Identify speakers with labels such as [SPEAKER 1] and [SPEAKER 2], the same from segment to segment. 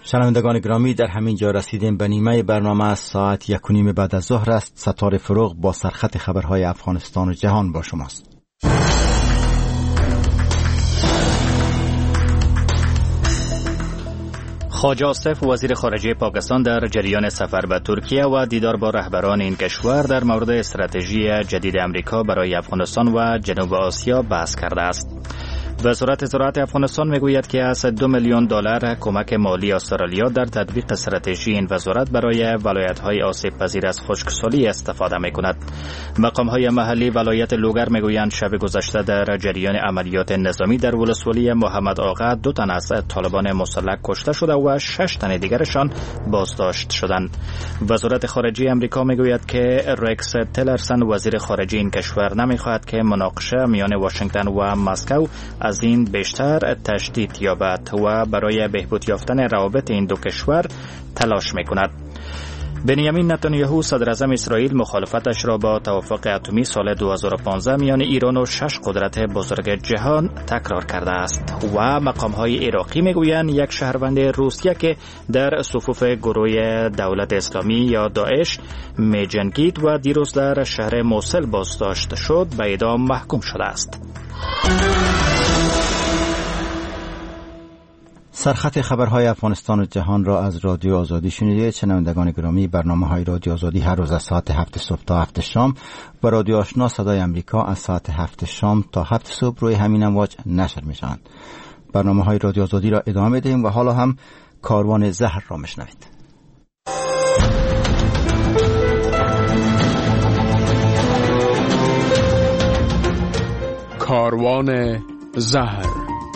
[SPEAKER 1] شنوندگان گرامی، در همین جا رسیدیم به نیمه برنامه. از ساعت 1:30 بعد از ظهر است. ستاره فروغ با سرخط خبرهای افغانستان و جهان با شماست.
[SPEAKER 2] خواجه آصف وزیر خارجه پاکستان در جریان سفر به ترکیه و دیدار با رهبران این کشور در مورد استراتژی جدید امریکا برای افغانستان و جنوب آسیا بحث کرده است. وزارت زراعت افغانستان میگوید که از $2 میلیون کمک مالی استرالیا در تطبیق استراتژی این وزارت برای ولایت‌های آسیب پذیر از خشکسالی استفاده می‌کند. مقام‌های محلی ولایت لوگر میگویند شب گذشته در جریان عملیات نظامی در ولسوالی محمد آقا 2 تن از طالبان مسلح کشته شده و 6 تن دیگرشان بازداشت شدند. وزارت خارجه آمریکا میگوید که رکس تلرسن وزیر خارجه این کشور نمی‌خواهد که مناقشه میان واشنگتن و مسکو از این بیشتر تشدید یابد و برای بهبود یافتن روابط این دو کشور تلاش میکند. بنیامین نتانیاهو صدر اعظم اسرائیل مخالفتش را با توافق اتمی سال 2015 میان ایران و 6 قدرت بزرگ جهان تکرار کرده است و مقام‌های عراقی میگویند یک شهروند روسیه که در صفوف گروه دولت اسلامی یا داعش میجنگید و دیروز در شهر موصل بازداشت شد به اعدام محکوم شده است.
[SPEAKER 1] سرخط خبرهای افغانستان و جهان را از رادیو آزادی شنیدید. شنوندگان گرامی، برنامه‌های رادیو آزادی هر روز از ساعت 7 صبح تا 7 شام و رادیو آشنا صدای امریکا از ساعت 7 شام تا 7 صبح روی همین امواج نشر می‌شوند. برنامه‌های رادیو آزادی را ادامه می‌دهیم و حالا هم کاروان زهر را می‌شنوید.
[SPEAKER 3] کاروان زهر.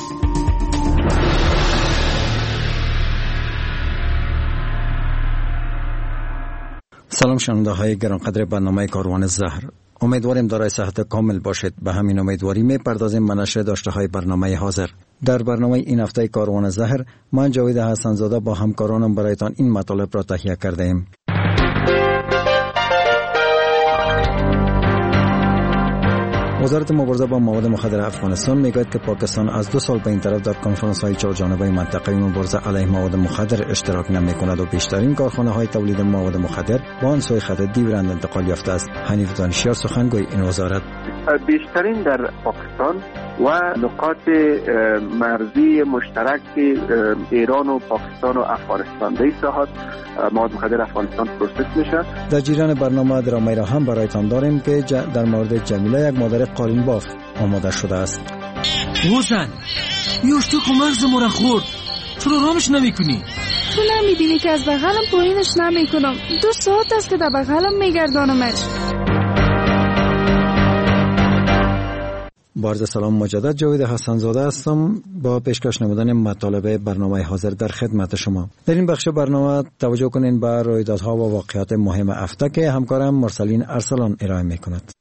[SPEAKER 1] سلام شنونده‌های گرانقدر برنامه کاروان زهر. امیدواریم دارای صحت کامل باشید. به همین امیدواری می‌پردازیم به نشر داشته‌های برنامه حاضر. در برنامه این هفته کاروان زهر، من جاوید حسن‌زاده با همکارانم برایتان این مطالب را تهیه کرده‌ایم. وزارت مبارزه با مواد مخدر افغانستان میگوید که پاکستان از 2 سال به این طرف در کنفرانس‌های 4 جانبه منطقه‌ای مبارزه علیه مواد مخدر اشتراک نمی‌کند و بیشترین کارخانه‌های تولید مواد مخدر با آن سوی خط دیورند انتقال یافته است. حنیف دانشیار سخنگوی این وزارت:
[SPEAKER 4] بیشترین در پاکستان و نقاط مرزی مشترک ایران و پاکستان و افغانستان در این ساحات مواد مخدر افغانستان پروسس میشه. در
[SPEAKER 1] جریان برنامه درامایی را هم برایتان داریم که در مورد جمیله، یک مادر قالین باف، آماده شده است.
[SPEAKER 5] حسن یوشتو مغز مرا خورد، چرا رامش نمی کنی؟
[SPEAKER 6] تو نمیبینی که از بغلم پایینش نمی کنم. 2 ساعت است که در بغلم میگردانمش.
[SPEAKER 1] با عرض سلام مجدد، جاوید حسن‌زاده هستم با پیشکش نمودن مطالب برنامه حاضر در خدمت شما. در این بخش برنامه توجه کنین به رویدادها و واقعات مهم هفته که همکارم مرسلین ارسلان ارائه می‌کند.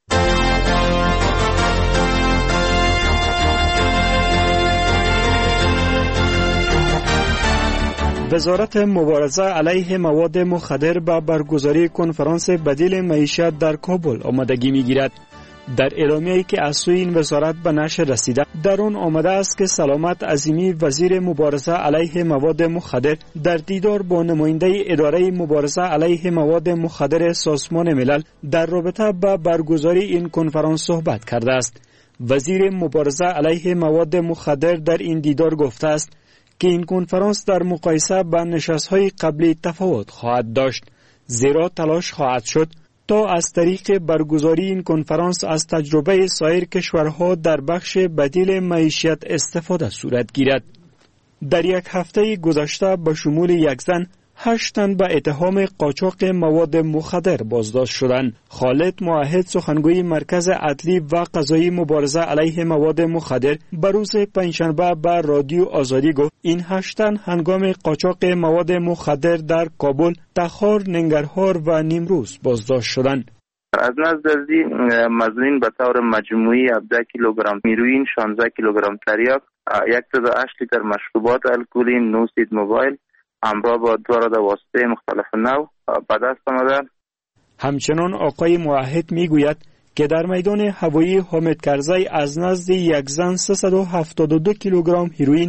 [SPEAKER 7] وزارت مبارزه علیه مواد مخدر به برگزاری کنفرانس بدیل معیشت در کابل آمادگی می‌گیرد. در اعلامیه‌ای که از سوی این وزارت به نشر رسیده، در آن آمده است که سلامت عظیمی وزیر مبارزه علیه مواد مخدر در دیدار با نماینده اداره مبارزه علیه مواد مخدر سازمان ملل در رابطه با برگزاری این کنفرانس صحبت کرده است. وزیر مبارزه علیه مواد مخدر در این دیدار گفته است که این کنفرانس در مقایسه با نشست‌های قبلی تفاوت خواهد داشت، زیرا تلاش خواهد شد تا از طریق برگزاری این کنفرانس از تجربه سایر کشورها در بخش بدیل معیشت استفاده صورت گیرد. در یک هفته گذشته به شمول یک زن 8 تن به اتهام قاچاق مواد مخدر بازداشت شدند. خالد موحد سخنگوی مرکز عدلی و قضایی مبارزه علیه مواد مخدر به روز پنجشنبه به رادیو آزادی گفت این 8 تن هنگام قاچاق مواد مخدر در کابل، تخار، ننگرهار و نیمروز بازداشت شدند.
[SPEAKER 4] از نظر مظنون به طور مجموعی 17 کیلوگرم هیروئین، 16 کیلوگرم تریاک، 1.8 لیتر مشروبات الکلی، 9 سید موبایل همراه با 2 واسطه مختلف نوع به دست آمده.
[SPEAKER 7] همچنان آقای موحد میگوید که در میدان هوایی حامد کرزی از نزد یک زن 372 کیلوگرم هیروئین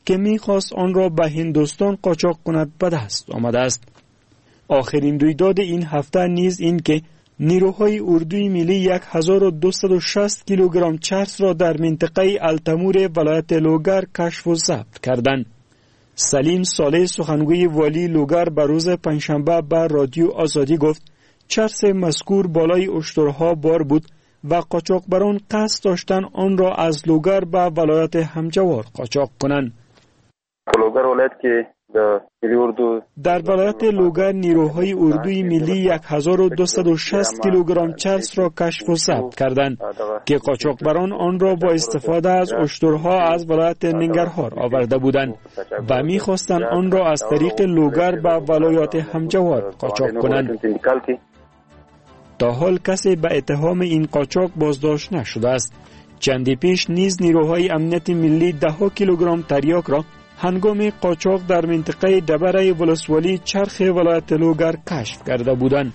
[SPEAKER 7] که می‌خواست آن را به هندوستان قاچاق کند به دست آمده است. آخرین رویداد این هفته نیز این که نیروهای اردوی ملی 1260 کیلوگرم چرس را در منطقه التمور ولایت لوگر کشف و ضبط کردند. سلیم صالح سخنگوی والی لوگر به روز پنجشنبه به رادیو آزادی گفت چرس مذکور بالای اشترها بار بود و قاچاقبران قصد داشتند آن را از لوگر به ولایت همجوار قاچاق کنند.
[SPEAKER 4] لوگر ولایت که
[SPEAKER 7] در ولایت لوگر نیروهای اردوی ملی 1260 کیلوگرم چرس را کشف و ضبط کردند که قاچاقبران آن را با استفاده از اشترها از ولایت ننگرهار آورده بودند و می‌خواستند آن را از طریق لوگر به ولایت همجوار قاچاق کنند. تا حال کسی به اتهام این قاچاق بازداشت نشده است. چندی پیش نیز نیروهای امنیت ملی 10 کیلوگرم تریاک را هنگام قاچاق در منطقه دبره ولسوالی چرخ ولایت لوگر کشف کرده بودند.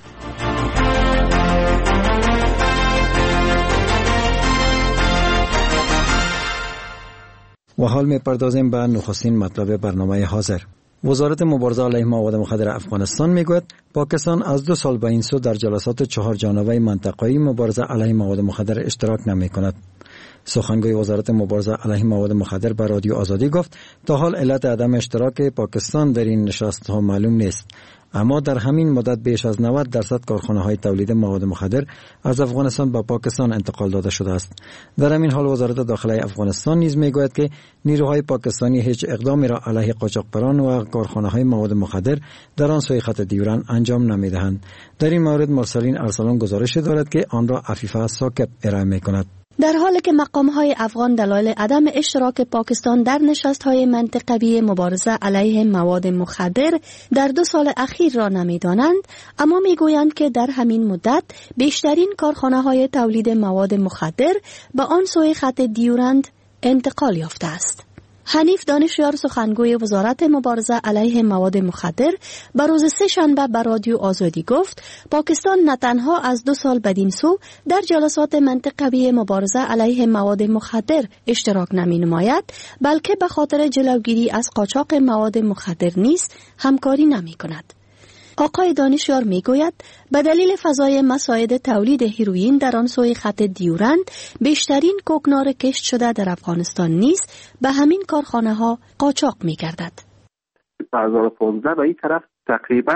[SPEAKER 1] و حال می‌پردازیم به نخستین مطلب برنامه حاضر. وزارت مبارزه علیه مواد مخدر افغانستان میگوید پاکستان از 2 سال به این سو در جلسات 4 جانبه منطقه‌ای مبارزه علیه مواد مخدر اشتراک نمی‌کند. سخنگوی وزارت مبارزه علیه مواد مخدر به رادیو آزادی گفت تا حال علت عدم اشتراک پاکستان در این نشست‌ها معلوم نیست، اما در همین مدت بیش از 90% کارخانه‌های تولید مواد مخدر از افغانستان به پاکستان انتقال داده شده است. در همین حال وزارت داخله افغانستان نیز میگوید که نیروهای پاکستانی هیچ اقدامی را علیه قاچاقبران و کارخانه‌های مواد مخدر در آن سوی خط دیورند انجام نمی‌دهند. در این مورد مرسلین ارسلان گزارش دارد که آن را عفیفه ساکب ارائه می‌کند.
[SPEAKER 8] در حالی که مقام‌های افغان دلایل عدم اشتراک پاکستان در نشست‌های منطقوی مبارزه علیه مواد مخدر در 2 سال اخیر را نمی‌دانند، اما می‌گویند که در همین مدت بیشترین کارخانه‌های تولید مواد مخدر به آن سوی خط دیورند انتقال یافته است. حنیف دانشیار سخنگوی وزارت مبارزه علیه مواد مخدر به روز 3 شنبه به رادیو آزادی گفت پاکستان نه تنها از 2 سال بدین سو در جلسات منطقوی مبارزه علیه مواد مخدر اشتراک نمی-نماید، بلکه به خاطر جلوگیری از قاچاق مواد مخدر نیز همکاری نمی-کند. آقای دانشیار میگوید به دلیل فضای مساعد تولید هیروئین در آن سوی خط دیورند بیشترین کوکنار کشت شده در افغانستان نیز به همین کارخانه ها قاچاق میگردد.
[SPEAKER 4] 2015 به این طرف تقریبا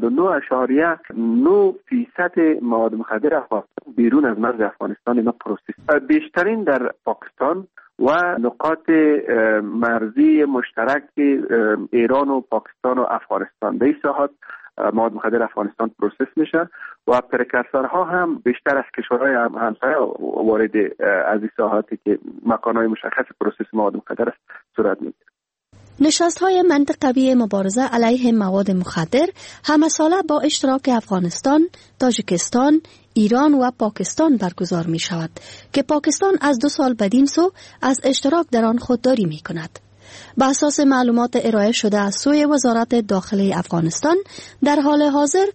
[SPEAKER 4] 99.9% مواد مخدر افغانستان بیرون از مرز افغانستان اینا پروسس بیشترین در پاکستان و نقاط مرزی مشترک ایران و پاکستان و افغانستان به این ساحات مواد مخدر افغانستان پروسس میشه و پرکرسورها هم بیشتر از کشورهای همسایه وارد از این ساحاتی که مکانهای مشخص پروسس مواد مخدر است صورت میگیره.
[SPEAKER 8] نشست‌های منطقوی مبارزه علیه مواد مخدر همه ساله با اشتراک افغانستان، تاجیکستان، ایران و پاکستان برگزار می شود که پاکستان از 2 سال بدین سو از اشتراک در آن خودداری می کند. به اساس معلومات ارائه شده از سوی وزارت داخله افغانستان، در حال حاضر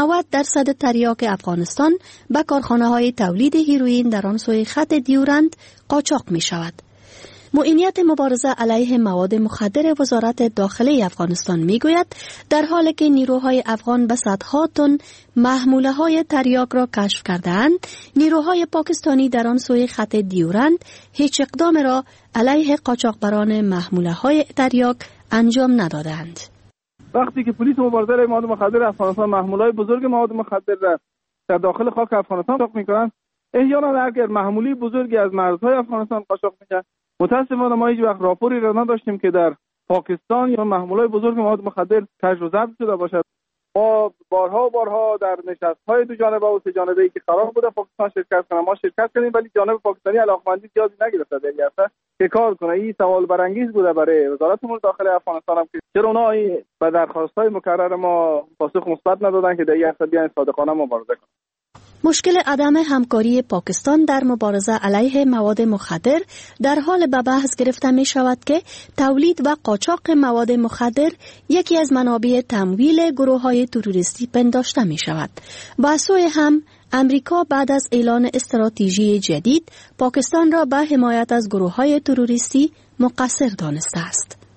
[SPEAKER 8] 90% تریاک افغانستان به کارخانه‌های تولید هیروئین در آن سوی خط دیورند قاچاق می شود. معینیت مبارزه علیه مواد مخدر وزارت داخله افغانستان میگوید در حالی که نیروهای افغان به صدها تن محموله های تریاک را کشف کرده‌اند، نیروهای پاکستانی در آن سوی خط دیورند هیچ اقدام را علیه قاچاقبران محموله های تریاک انجام ندادند.
[SPEAKER 9] وقتی که پلیس مبارزه علیه مواد مخدر افغانستان محموله های بزرگ مواد مخدر را در داخل خاک افغانستان قاچاق می‌کنند، احیانا اگر محموله بزرگی از مرزهای افغانستان قاچاق میشه، متاسفانه ما هیچ وقت راپوری را نداشتیم که در پاکستان یا محموله‌های بزرگ مواد مخدر کشف و ضبط شده باشد. ما بارها در نشست‌های 2 جانبه و 3 جانبه‌ای که قرار بوده پاکستان شرکت کنه ما شرکت کردیم، ولی جانب پاکستانی علاقمندی زیادی نگرفته در این عرصه که کار کنه. این سوال برانگیز بوده برای وزارت امور داخله افغانستان هم که چرا اونها به درخواست‌های مکرر ما پاسخ مثبت ندادن که در این عرصه بیان صادقانه مبارزه کنن.
[SPEAKER 8] مشکل عدم همکاری پاکستان در مبارزه علیه مواد مخدر در حال به بحث گرفته می شود که تولید و قاچاق مواد مخدر یکی از منابع تمویل گروه‌های تروریستی پنداشته می شود. با سوی هم امریکا بعد از اعلان استراتژی جدید پاکستان را به حمایت از گروه‌های تروریستی مقصر دانسته است.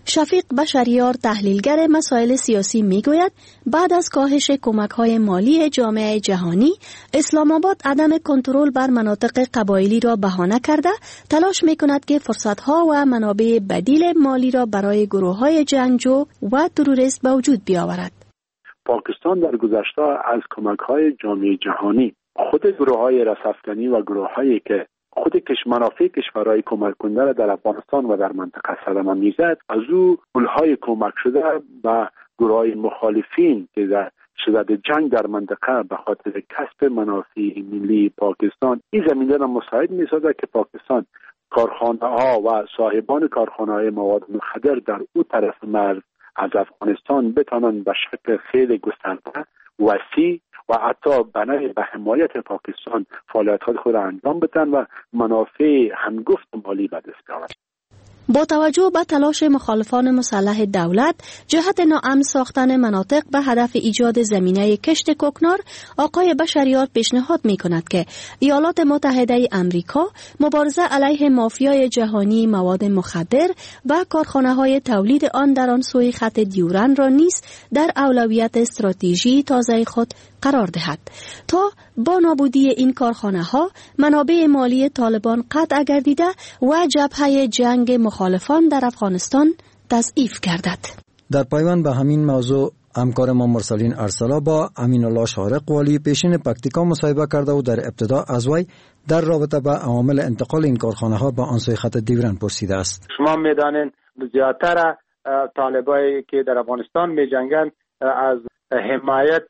[SPEAKER 8] شفیق بشریار تحلیلگر مسائل سیاسی میگوید بعد از کاهش کمک‌های مالی جامعه جهانی، اسلام آباد عدم کنترل بر مناطق قبایلی را بهانه کرده تلاش میکند که فرصت‌ها و منابع بدیل مالی را برای گروه‌های جنگجو و تروریست به وجود بیاورد.
[SPEAKER 10] پاکستان در گذشته از کمک‌های جامعه جهانی خود گروه‌های رسافکنی و گروه‌هایی که خود منافع کشورهای کمک کننده را در افغانستان و در منطقه صدمه میزد، از او پولهای کمک شده به گروه‌های مخالفین که در شدت جنگ در منطقه به خاطر کسب منافع ملی پاکستان این زمینه را مساعد می‌سازد که پاکستان کارخانه‌ها و صاحبان کارخانه‌های مواد مخدر در او طرف مرز از افغانستان بتوانند به شکل خیلی گسترده، وسیع و حتی بنای به حمایت پاکستان فعالیت‌های خود انجام بدن و منافع هنگفت مالی به دست بیاورند.
[SPEAKER 8] با توجه به تلاش مخالفان مسلح دولت جهت ناامن ساختن مناطق به هدف ایجاد زمینه کشت کوکنار، آقای بشریار پیشنهاد می‌کند که ایالات متحده آمریکا مبارزه علیه مافیای جهانی مواد مخدر و کارخانه‌های تولید آن در آن سوی خط دیورن را نیز در اولویت استراتژی تازه خود قرار دهد تا با نابودی این کارخانه‌ها منابع مالی طالبان قطع گردیده و جبهه جنگ مخالفان در افغانستان تضعیف گردد.
[SPEAKER 11] در پایان به همین موضوع همکار ما مرسلین ارسلا با امین الله شارق والی پیشین پکتیکا مصاحبه کرده و در ابتدا از وی در رابطه با عوامل انتقال این کارخانه‌ها به آن سوی خط دیورن پرسیده است.
[SPEAKER 12] شما می‌دانید زیاتر طالبایی که در افغانستان می‌جنگند از حمایت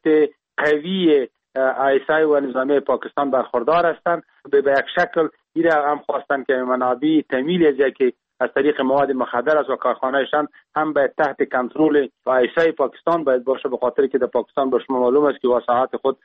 [SPEAKER 12] قوی آیسای و نظامی پاکستان برخوردار هستند. به یک شکل ایره هم خواستند که منابع تمیل از که از طریق مواد مخدر از و کارخانه‌شان هم به تحت کنترل آیسای پاکستان باید باشه، به خاطر که در پاکستان به شما معلوم است که وساحت خود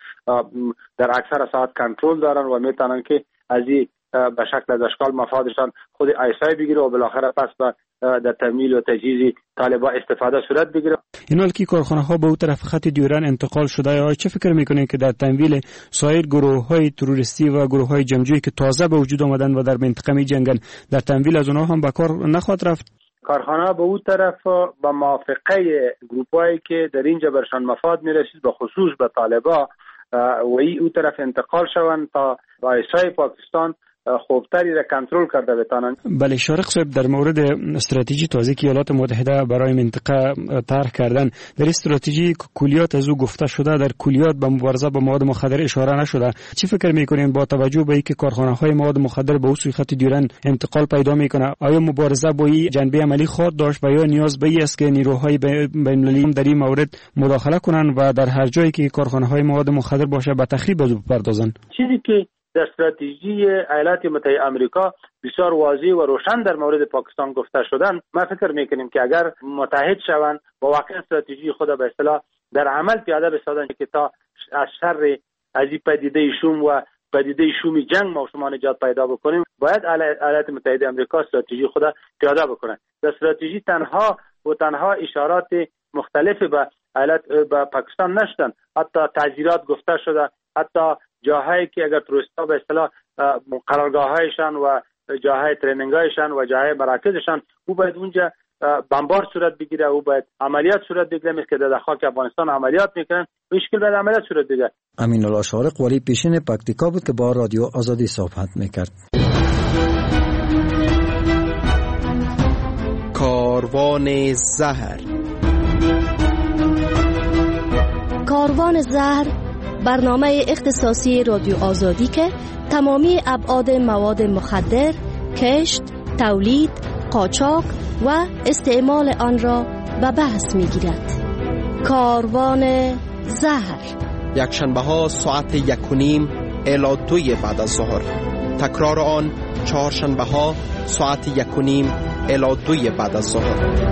[SPEAKER 12] در اکثر ساعت کنترل دارن و میتونن که از این به شکل از اشکال مفادشان خود آیسای بگیره و بالاخره پس به در تمویل و تجهیز طالبان استفاده صورت بگیره.
[SPEAKER 7] این حال که کارخانه ها به اون طرف خط دیورن انتقال شده، یا چه فکر میکنید که در تمویل سایر گروه های تروریستی و گروه های جمعجویی که تازه به وجود آمدن و در منطقه می جنگن، در تمویل از اونها هم به کار نخواهد رفت؟
[SPEAKER 12] کارخانه به اون طرف با موافقه گروپایی که در اینجا برشان مفاد میرسید، به خصوص به طالبان و اون طرف انتقال شوند تا آیسای پاکستان خوبتری را کنترل کرده بتانند.
[SPEAKER 7] بله شارق صاحب، در مورد استراتژی تازه که ایالات متحده برای منطقه طرح کردن، در استراتژی کلیات از او گفته شده، در کلیات به مبارزه با مواد مخدر اشاره نشده. چی فکر میکنین با توجه به اینکه کارخانه‌های مواد مخدر به سوی خط دیورن انتقال پیدا میکنه، آیا مبارزه با این جنبه عملی خود داشت و یا نیاز به این است که نیروهای بین‌المللی در این مورد مداخله کنند و در هر جایی که کارخانه‌های مواد مخدر باشه به تخریب از او بپردازند؟
[SPEAKER 12] چیزی که در استراتژی ایالات متحده آمریکا بسیار واضح و روشن در مورد پاکستان گفته شدن، ما فکر میکنیم که اگر متحد شوند و واقعا استراتژی خود به اصطلاح در عمل پیاده بسازند که تا از شر از این پدیده شوم و پدیده شومی جنگ ما شما نجات پیدا بکنیم، باید ایالات متحده آمریکا استراتژی خود پیاده بکنند. در استراتژی تنها اشارات مختلف به پاکستان نشدن، حتی تعزیرات گفته شده، حتی جاهایی که اگر تروریست‌ها به اصطلاح قرارگاه‌هایشان و جاهای ترینینگ‌هایشان و جاهای مراکزشان او باید اونجا بمبار صورت بگیره، او باید عملیات صورت بگیره، مثل که در خاک افغانستان عملیات میکنن، مشکل باید عملیات صورت بگیره.
[SPEAKER 11] امین الله شارق والی پیشین پکتیکا بود که با رادیو آزادی صحبت میکرد.
[SPEAKER 3] کاروان زهر.
[SPEAKER 8] کاروان زهر برنامه اختصاصی رادیو آزادی که تمامی ابعاد مواد مخدر، کشت، تولید، قاچاق و استعمال آن را به بحث می‌گیرد. کاروان زهر
[SPEAKER 3] یکشنبه ها ساعت 1:30 الی 2 بعد از ظهر، تکرار آن چهارشنبه ها ساعت 1:30 الی 2 بعد از ظهر.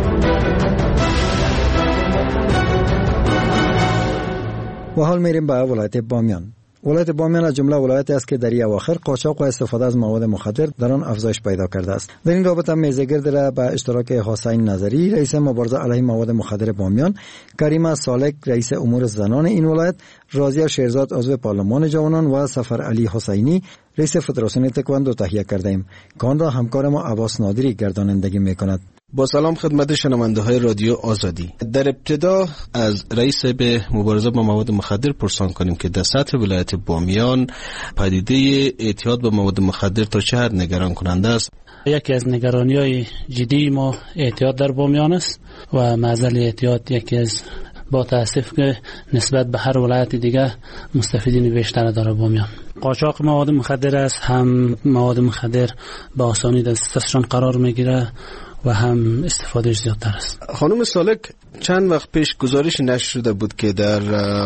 [SPEAKER 11] و حال میریم به ولایت بامیان. ولایت بامیان از جمله ولایتی است که در این اواخر قاچاق و استفاده از مواد مخدر در آن افزایش پیدا کرده است. در این رابطه میزگرد را به اشتراک حسین نظری رئیس مبارزه علیه مواد مخدر بامیان، کریمه سالک رئیس امور زنان این ولایت، راضیه شیرزاد عضو پارلمان جوانان و سفر علی حسینی رئیس فدراسیون تکواندو تهیه کرده ایم که آن را همکار ما عباس نادری گردانندگی میکند.
[SPEAKER 13] با سلام خدمت شنونده های رادیو آزادی. در ابتدا از رئیس به مبارزه با مواد مخدر پرسان کنیم که در سطح ولایت بامیان پدیده اعتیاد به مواد مخدر تا چه حد نگران کننده است؟
[SPEAKER 14] یکی از نگرانی‌های جدی ما اعتیاد در بامیان است و معضل اعتیاد یکی از با تاسف که نسبت به هر ولایت دیگه مستفیدین بیشتر داره بامیان. قاچاق مواد مخدر است، هم مواد مخدر به آسانی دستشان قرار میگیره و هم استفادهش زیادتر است.
[SPEAKER 13] خانم سالک، چند وقت پیش گزارش نشر شده بود که در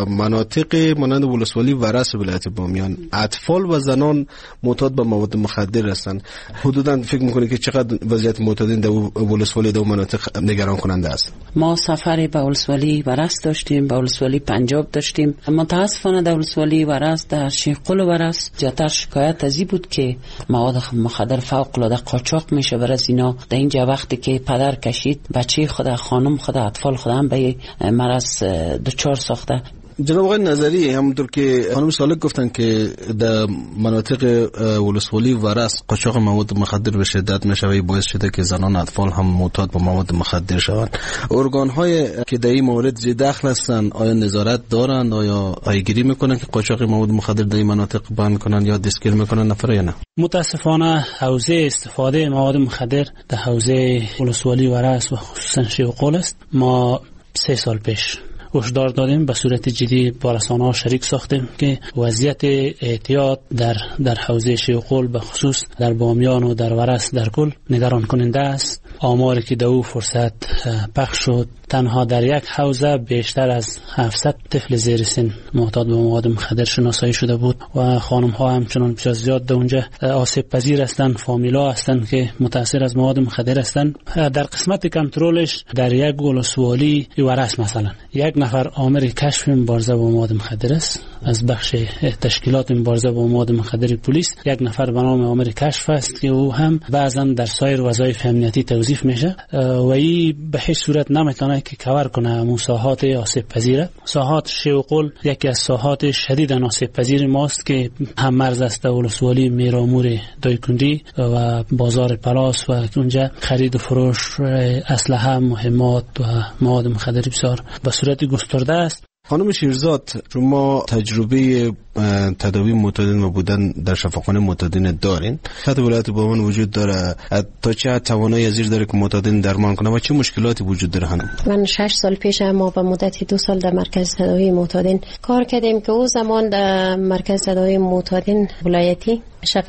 [SPEAKER 13] مناطق مانند ولسوالی ورس ولایت بامیان اطفال و زنان معتاد به مواد مخدر هستند. حدوداً فکر می‌کنید که چقدر وضعیت معتادین در ولسوالی در مناطق نگران کننده است؟
[SPEAKER 15] ما سفری به ولسوالی ورس داشتیم، به ولسوالی پنجاب داشتیم. متاسفانه در ولسوالی ورس، در شیقل ورس جاتر شکایت ازی بود که مواد مخدر فوق العاده قاچاق میشه برای اینا. در اینجا وقتی که پدر کشید بچه خود، خانم خود، اطفال خود هم به مرض دچار ساخته.
[SPEAKER 13] جناب آقای نظری، همونطور که خانم سالک گفتن که در مناطق ولسوالی ورس قاچاق مواد مخدر به شدت میشه و باعث شده که زنان اطفال هم معتاد به مواد مخدر شوند. ارگان‌های که در این مورد زیر دخل هستند آیا نظارت دارند؟ آیا پیگیری میکنن که قاچاق مواد مخدر در این مناطق بند کنن یا دستگیر میکنن نفر یا نه؟
[SPEAKER 14] متاسفانه حوزه استفاده مواد مخدر در حوزه ولسوالی ورس و خصوصا شیوقل است. ما 3 سال پیش هشدار دادیم، به صورت جدی با رسانه‌ها شریک ساختیم که وضعیت اعتیاد در حوزه شیوقل به خصوص در بامیان و در ورس در کل نگران کننده است. آماری که در او فرصت پخش شد، تنها در یک حوزه بیشتر از 700 طفل زیر سن معتاد به مواد مخدر شناسایی شده بود و خانم ها همچنان بسیار زیاد در اونجا آسیب پذیر هستند، فامیلا هستند که متاثر از مواد مخدر هستند. در قسمت کنترلش در یک ولسوالی ورس مثلا یک نفر آمر کشف مبارزه با مواد مخدر است از بخش تشکیلات مبارزه با مواد مخدر پلیس. یک نفر به نام آمر کشف است که او هم بعضا در سایر وظایف امنیتی توظیف میشه و این به هیچ صورت نمیتونه که کور کنه همون ساحات آسیب پذیره. ساحات شیوقل یکی از ساحات شدید آسیب پذیر ماست که هم مرز است ولسوالی میرامور دایکندی و بازار پلاس و اونجا خرید و فروش اسلحه، مهمات و مواد مخدر بسیار به صورت گسترده است.
[SPEAKER 13] خانم شیرزاد، شما تجربه تداوی معتادین و بودن در شفاخانه معتادین دارین؟ خط ولایت بامیان وجود داره، تا چه توانایی ازیر داره که معتادین درمان کنه و چه مشکلاتی وجود داره؟
[SPEAKER 16] من 6 سال پیش ما به مدت 2 سال در مرکز تداوی معتادین کار کردیم که او زمان در مرکز تداوی معتادین ولایتی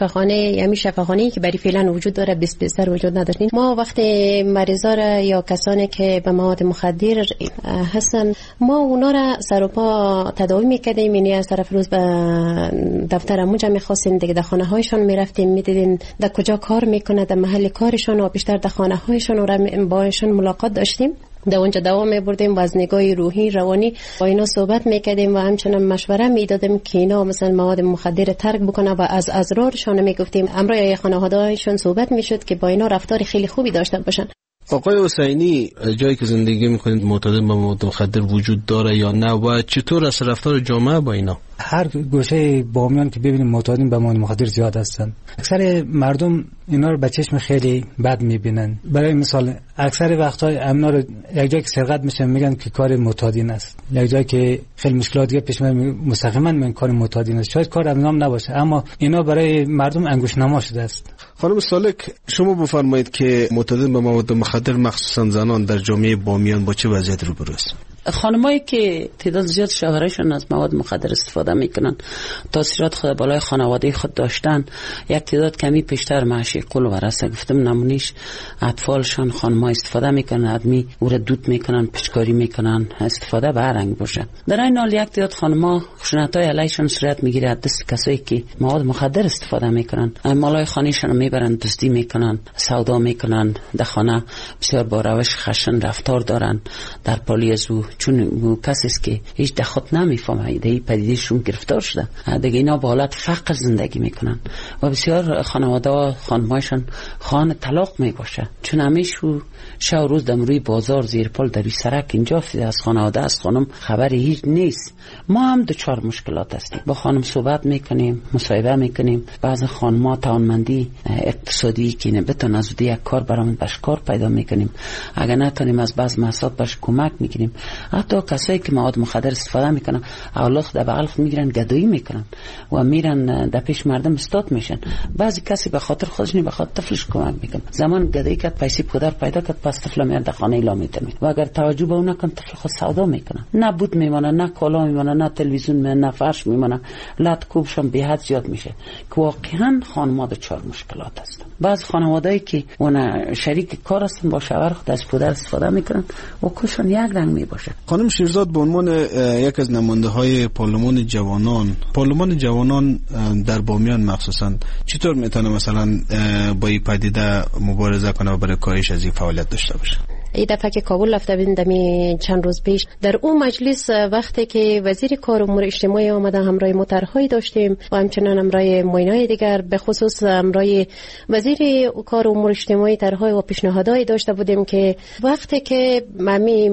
[SPEAKER 16] شفاخانه‌ای که برای فعلا وجود داره 20 بستر وجود نداشتیم. ما وقتی مریضا را یا کسانی که به مواد مخدر هستن ما اونا را سر و پا تداوی میکردیم، یعنی از طرف روز به دفترمون جا میخواستیم دیگه، در خانه هایشون میرفتیم میدیدیم در کجا کار میکنه، در محل کارشون و بیشتر در خانه هایشون و با ایشون ملاقات داشتیم. در اونجا دوام میبردیم و از نگاه روحی روانی با اینا صحبت میکردیم و همچنان مشوره میدادیم که اینا مثلا مواد مخدر ترک بکنه و از اضرارشون میگفتیم. امروز خانواده‌هایشون صحبت میشد که با اینا رفتار خیلی خوبی داشته باشن.
[SPEAKER 13] آقای حسینی، جایی که زندگی میکنید معتادین به مواد مخدر وجود داره یا نه و چطور است رفتار جامعه با اینا؟
[SPEAKER 17] هر گوشه بامیان که ببینیم معتادین به مواد مخدر زیاد هستن. اکثر مردم اینا رو به چشم خیلی بد میبینن. برای مثال اکثر وقتا اینا رو یک جایی که سرقت میشن میگن که کار معتادین است، یک جایی که خیلی مشکلاتی پیش میاد مستقیما میگن کار معتادین است. شاید کار اونام نباشه اما اینا برای مردم انگوش نما شده است.
[SPEAKER 13] خانم سالک، شما بفرمایید که معتادین به مواد مخدر مخصوصا زنان در جامعه بامیان با چه وضعیت روبرو هستند؟
[SPEAKER 15] خانمایی که تعداد زیاد شوهرشون از مواد مخدر استفاده میکنن، تاثیرات خود بالای خانواده خود داشتن، یک تعداد کمی بیشتر معشی قل و رسه گفتم نمونیش اطفالشان خانم‌ها استفاده میکنن، آدمی او را دود میکنن، پشکاری میکنن، استفاده به هر رنگ باشه. در این حال یک تعداد خانم‌ها خشونت‌های علیشون صورت میگیره از دست کسایی که مواد مخدر استفاده میکنن، مالای خانه‌شون رو میبرن دزدی میکنن، سودا میکنن، در خانه بسیار با روش خشن رفتار دارن، در پالی از او چون کسی است که هیچ خود نمیفهمه ایده پدیدهشون گرفتار شده دیگه. اینا با حالت فقر زندگی میکنن و بسیار خانواده و خانمایشان خان طلاق میباشه، چون همیشه شب و روز دم روی بازار زیر پل در سرک اینجا از خانواده از خانم خبری هیچ نیست. ما هم دچار مشکلات هستیم، با خانم صحبت میکنیم، مصاحبه میکنیم. بعض خانم‌ها توانمندی اقتصادی که بتونن از یک کار برامون باش کار پیدا میکنیم، اگر نتونیم از بعض مسائل باش کمک میکنیم. حتی کسایی که مواد مخدر استفاده میکنن اولاد در بغل میگیرن گدایی میکنن و میرن در پیش مردم استاد میشن. بعضی کسی به خاطر خودش نه به خاطر طفلش کمک میکنه. زمان گدایی کرد پیسې پدر پیدا کرد، پس طفل میاد در خانه اعلام میتونه و اگر توجه به اون نکن طفل خود سودا میکنه، نه بود میمونه، نه کالا میمونه، نه تلویزیون میمونه، نه فرش میمونه، لط کوبشون به حد زیاد میشه که واقعا خانم‌ها دچار مشکلات هستن. بعض خانواده‌ای که اون شریک کار هستن با شوهر خود از پدر استفاده میکنن و کشون یک رنگ میباشه.
[SPEAKER 13] خانم شیرزاد به عنوان یک از نماینده‌های پارلمان جوانان در بامیان مخصوصا چطور میتونه مثلا با این پدیده مبارزه کنه و برای کاهش از این فعالیت داشته باشه؟
[SPEAKER 16] این دفعه که کابل رفته بودیم دمی چند روز پیش در اون مجلس وقتی که وزیر کار و امور اجتماعی آمده همراه مطرح‌های داشتیم و همچنان همراه معینای دیگر، به خصوص همراه وزیر کار و امور اجتماعی طرح‌های و پیشنهادهای داشته بودیم که وقتی که ممی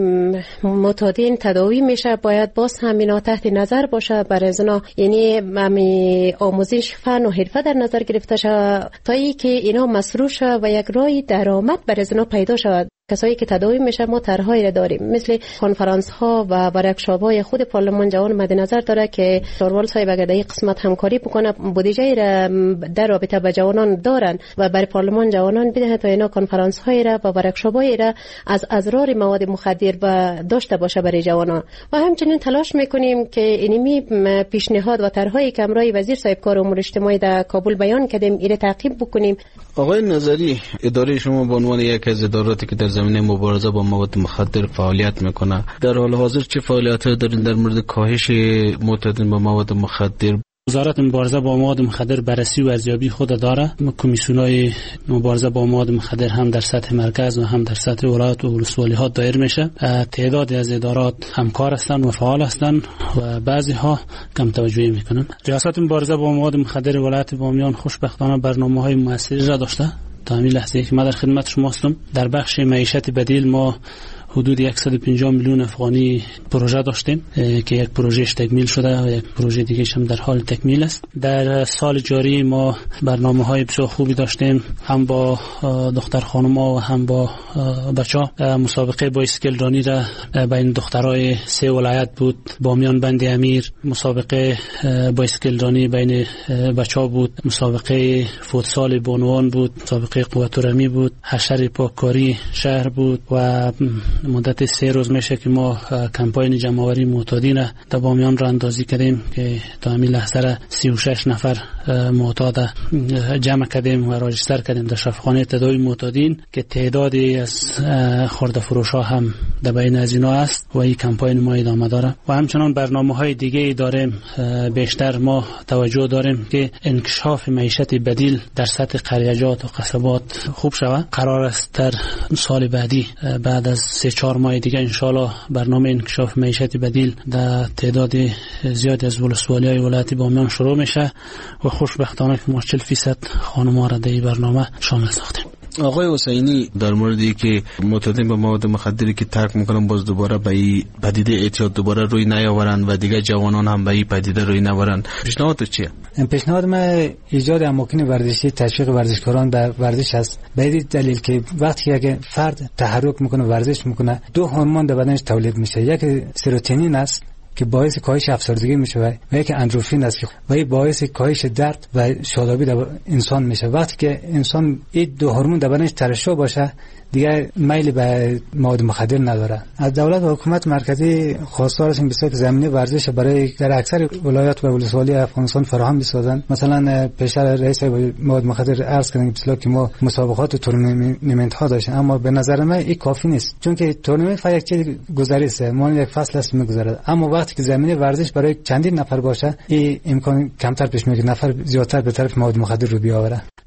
[SPEAKER 16] معتادین تداوی میشه باید باز همینا تحت نظر باشه، برای ازنا یعنی ممی آموزش فن و حرفه در نظر گرفته شود تا اینکه اینا مصروف شود و یک راه درآمد برای ازنا پیدا شود. کسایی که تداوی میشه ما طرح‌هایی را داریم، مثل کنفرانس ها و ورکشاپ های خود پارلمان جوان مد نظر داره که شاروال صاحب اگر در این قسمت همکاری بکنه بودجه را در رابطه با جوانان دارن و برای پارلمان جوانان بده تا اینا کنفرانس های را و ورکشاپ های را از اضرار مواد مخدر و داشته باشه برای جوانان. و همچنین تلاش میکنیم که اینمی پیشنهاد و طرح‌هایی که امروز وزیر صاحب کار و امور اجتماعی در کابل بیان کردیم ایره تعقیب بکنیم.
[SPEAKER 13] آقای نظری، اداره شما به عنوان یک از اداراتی که در زمینه مبارزه با مواد مخدر فعالیت میکنه، در حال حاضر چه فعالیت‌هایی دارین در مورد کاهش معتادین با مواد مخدر؟
[SPEAKER 14] وزارت مبارزه با مواد مخدر بررسی و ارزیابی خود داره. کمیسیون‌های مبارزه با مواد مخدر هم در سطح مرکز و هم در سطح ولایت و ولسوالی‌ها دایر میشه. تعدادی از ادارات همکار هستند و فعال هستند و بعضی ها کم توجهی میکنن. ریاست مبارزه با مواد مخدر ولایت بامیان خوشبختانه برنامه‌های موثری را داشته. تا همین لحظه که ما در خدمت شما هستم در بخش معیشت بدیل ما حدود 150 میلیون افغانی پروژه داشتیم که یک پروژهش تکمیل شده و یک پروژه دیگه هم در حال تکمیل است. در سال جاری ما برنامه‌های بسیار خوبی داشتیم، هم با دختر خانم‌ها و هم با بچه‌ها. مسابقه بایسکل رانی را بین دخترای 3 ولایت بود، بامیان بند امیر. مسابقه بایسکل رانی بین بچه‌ها بود، مسابقه فوتسال بانوان بود، مسابقه قوت رمی بود، حشر پاککاری شهر بود و مدت 3 روز میشه که ما کمپاین جمع‌آوری معتادین در بامیان را اندازی کردیم که تا همین لحظه 36 نفر معتاد جمع کردیم و راجستر کردیم در شفاخانه تداوی معتادین که تعدادی از خرده فروش‌ها هم در بین از اینا است و این کمپاین ما ادامه داره. و همچنان برنامه‌های دیگه داریم. بیشتر ما توجه داریم که انکشاف معیشت بدیل در سطح قریه‌جات و قصبات خوب شود. قرار است در سال بعدی بعد از 3-4 ماه دیگه انشالله برنامه انکشاف معیشت بدیل در تعداد زیادی از ولسوالی‌های ولایت بامیان شروع میشه و خوشبختانه که ما 40% خانم‌ها را در این برنامه شامل ساختیم.
[SPEAKER 13] آقای حسینی، در موردی که معتادین به مواد مخدری که ترک میکنن باز دوباره به این پدیده اعتیاد دوباره روی نیاورن و دیگه جوانان هم به این پدیده روی نورن، پیشنهاد چیه؟
[SPEAKER 17] پیشنهاد من ایجاد اماکن ورزشی، تشویق ورزشکاران به ورزش است. به این دلیل که وقتی که فرد تحرک میکنه ورزش میکنه 2 هورمون در بدنش تولید میشه، یک سروتونین است که باعث کاهش افسردگی میشه و یک اندروفین است و این باعث کاهش درد و شادابی در انسان میشه. وقتی که انسان این 2 هورمون در بدنش ترشح باشه دیگه میل به مواد مخدر نداره. از دولت و حکومت مرکزی خواستار هستیم بسیار که زمینه ورزش برای در اکثر ولایات و ولسوالی افغانستان فراهم بسازن. مثلا پیشتر رئیس مواد مخدر عرض کردن که ما مسابقات و تورنمنت ها داشتیم، اما به نظر من این کافی نیست، چون که تورنمنت فقط یک چیز گذریسته، ما یک فصل است میگذره، اما وقتی که زمینه ورزش برای چندین نفر باشه این امکان کمتر پیش میاد که نفر زیادتر به طرف مواد مخدر رو بیاوره.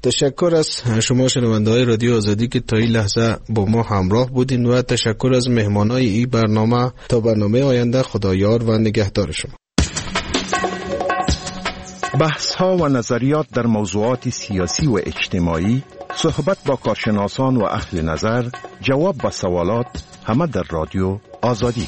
[SPEAKER 13] تشکر از شما شنونده‌های رادیو آزادی که تا این لحظه با ما همراه بودین و تشکر از مهمانای این برنامه. تا برنامه آینده خدایار و نگهدار شما.
[SPEAKER 18] بحث‌ها و نظریات در موضوعات سیاسی و اجتماعی، صحبت با کارشناسان و اهل نظر، جواب به سوالات، همه در رادیو آزادی.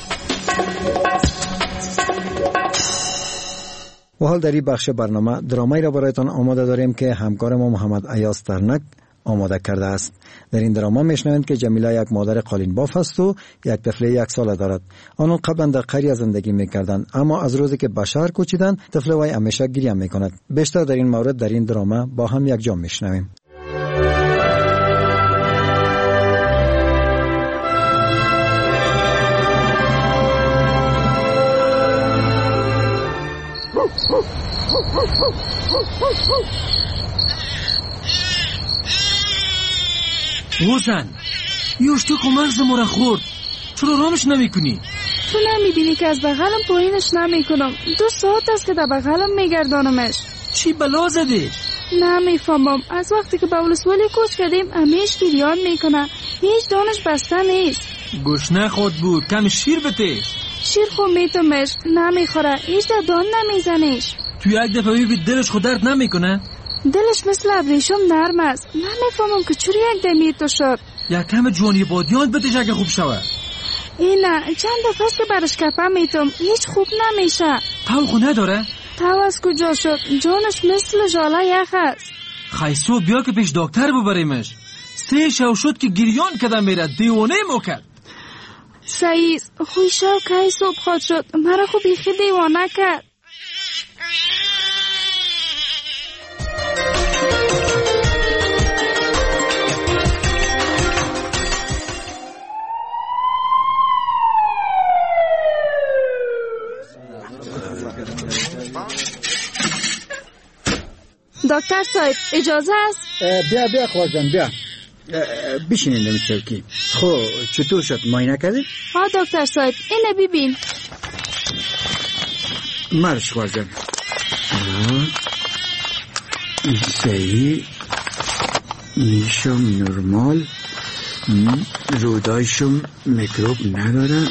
[SPEAKER 11] و حال در این بخش برنامه درامایی را برایتان آماده داریم که همکار ما محمد ایاز ترنک آماده کرده است. در این دراما میشنوید که جمیله یک مادر قالین باف است و یک طفل 1 ساله دارد. آنها قبلا در قریه زندگی میکردند، اما از روزی که به شهر کوچیدند طفل وی همیشه گریه میکند. بیشتر در این مورد در این دراما با هم یک جا میشنویم.
[SPEAKER 5] وزن یوشتو که مغز ما را خورد، چرا رامش نمی کنی؟
[SPEAKER 6] تو نمیبینی که از بغلم پایینش نمی کنم؟ 2 ساعت است که در بغلم میگردانمش.
[SPEAKER 5] چی بلا زده؟
[SPEAKER 6] نمیفهمم. از وقتی که به ولسوالی کوچ کردیم همیش گریان میکنه، هیچ دانش بسته نیست.
[SPEAKER 5] گوشنه خود بود، کم شیر بده.
[SPEAKER 6] شیر خود میتمش نمیخوره، هیچ در دان نمیزنیش.
[SPEAKER 5] تو یک دفعه ببین دلش خود درد نمیکنه؟
[SPEAKER 6] دلش مثل ابریشم نرم است. نمیفهمم که چوری یک دمی تو شد.
[SPEAKER 5] یک کم جوانی بادیان بتش اگه خوب شود.
[SPEAKER 6] نه چند دفعه است که برش کپه میتم، هیچ خوب نمیشه.
[SPEAKER 5] تو خو نداره؟
[SPEAKER 6] تو از کجا شد؟ جانش مثل ژاله یخ است.
[SPEAKER 5] خیسو بیا که پیش دکتر ببریمش. 3 شو شد که گریان کده میره، دیوانه مو کرد.
[SPEAKER 6] سعیز خوی شو که صبح خود شد، مرا خوب بیخی دیوانه کرد. دکتر صاحب اجازه است؟
[SPEAKER 11] بیا خواجان بیا بشینید در چوکی. خب چطور شد؟ معاینه کردی؟
[SPEAKER 6] ها دکتر صاحب اینه ببین.
[SPEAKER 11] مرش خواجان. صحیح میشم نرمال، رودایشم میکروب نداره.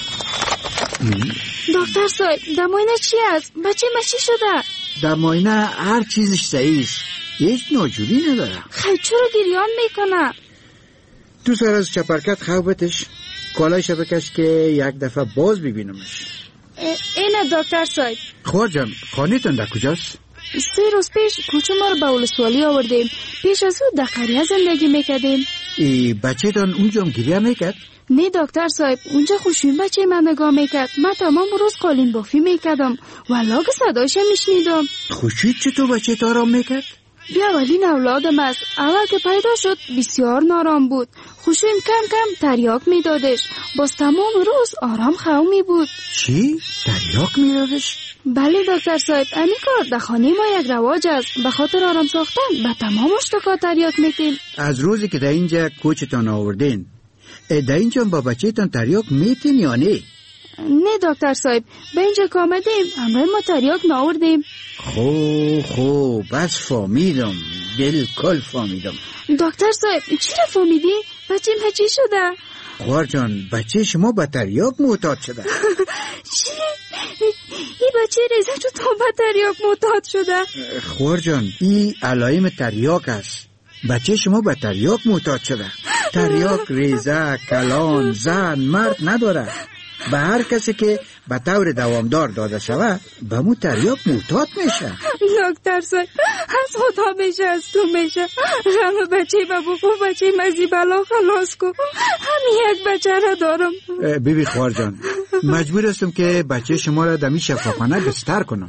[SPEAKER 6] دکتر صاحب در معاینه چی است؟ بچه ما چی شده؟
[SPEAKER 11] در معاینه هر چیزش صحیح است، هیچ ناجوری نداره.
[SPEAKER 6] خیلی چرا گریان میکنه؟
[SPEAKER 11] تو سر از چپرکت خوابتش کالایش بکش که یک دفعه باز ببینمش.
[SPEAKER 6] اینه دکتر صاحب.
[SPEAKER 11] خواجان خانه‌تان در کجاست؟
[SPEAKER 6] 3 روز پیش کوچه ما رو به ولسوالی آوردیم، پیش از او در قریه زندگی میکردیم.
[SPEAKER 11] بچه تان اونجا هم گریه میکرد؟
[SPEAKER 6] نه دکتر صاحب، اونجا خوشوین بچه من نگاه میکرد. من تمام روز قالین بافی میکردم و لاگ صدایش میشنیدم.
[SPEAKER 11] خوشوین چطور بچه تا آرام میکرد؟
[SPEAKER 6] بیا اولین اولادم است. اول که پیدا شد بسیار نارام بود. خوشوین کم کم تریاک میدادش، باز تمام روز آرام خومی بود.
[SPEAKER 11] چی؟ تریاک میدادش؟
[SPEAKER 6] بله دکتر صاحب، همین کار در خانه ما یک رواج است. به خاطر آرام ساختن به تمام اشتکا تریاک میتیم.
[SPEAKER 11] از روزی که در اینجا کوچتان آوردین در اینجا با بچه تان تریاک میتین یا نه؟
[SPEAKER 6] نه دکتر صاحب، به اینجا که آمدیم همراه ما تریاک ناوردیم.
[SPEAKER 11] خوب بس فهمیدم، بالکل فهمیدم.
[SPEAKER 6] دکتر صاحب چی را فهمیدی؟ بچه ما چی شده؟
[SPEAKER 11] خوار جان بچه شما به تریاک معتاد شده.
[SPEAKER 6] چی؟ این بچه ریزه تو به تریاک معتاد شده؟
[SPEAKER 11] خوار جان این علائم تریاک است. بچه شما به تریاک معتاد شده. تریاک ریزه، کلان، زن، مرد نداره. به هر کسی که به طور دوامدار داده شود به مو تریاک معتاد میشه.
[SPEAKER 6] دکتر صاحب از خدا میشه، از تو میشه. غم بچه با بخو، بچه مزی بلا خلاص کن. همین یک بچه را دارم.
[SPEAKER 11] بیبی خوار جان مجبور هستم که بچه شما را دمی شفاخانه بستر کنم.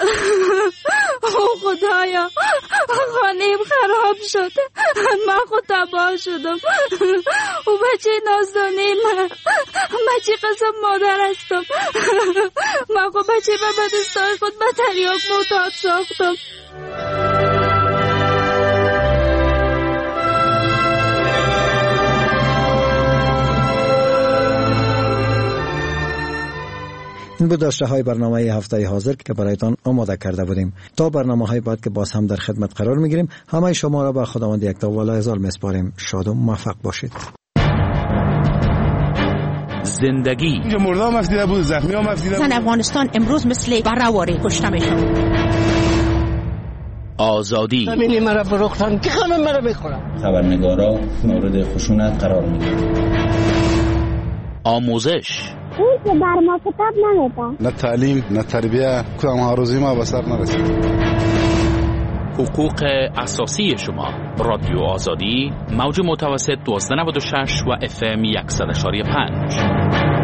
[SPEAKER 6] خدایا خانه‌ام خراب شد، من خود تباه شدم. او بچه نازدانه من چی قسم مادر هستم. من خود بچه به دستای خود به تریاک معتاد ساختم.
[SPEAKER 11] این بود داشته های برنامه هفته حاضر که برایتان آماده کرده بودیم. تا برنامه های بعد که باز هم در خدمت قرار میگیریم، همه شما را به خداوند یکتا و لایزال میسپاریم. شاد و موفق باشید.
[SPEAKER 19] زندگی
[SPEAKER 20] اینجا مردا مفدیده بود، زخمی ها مفدیده بود.
[SPEAKER 21] زن افغانستان امروز مثل برهواری کشته میشن.
[SPEAKER 19] آزادی
[SPEAKER 22] همینی مرا فروختن که همه مرا میخورن.
[SPEAKER 23] خبرنگارا مورد خشونت قرار میگیرن.
[SPEAKER 19] آموزش
[SPEAKER 24] این که بر ما کتاب نمیدن،
[SPEAKER 20] نه تعلیم نه تربیه، کدام آرزوی ما به سر نرسید.
[SPEAKER 19] حقوق اساسی شما. رادیو آزادی، موج متوسط 1296 و FM 100.5.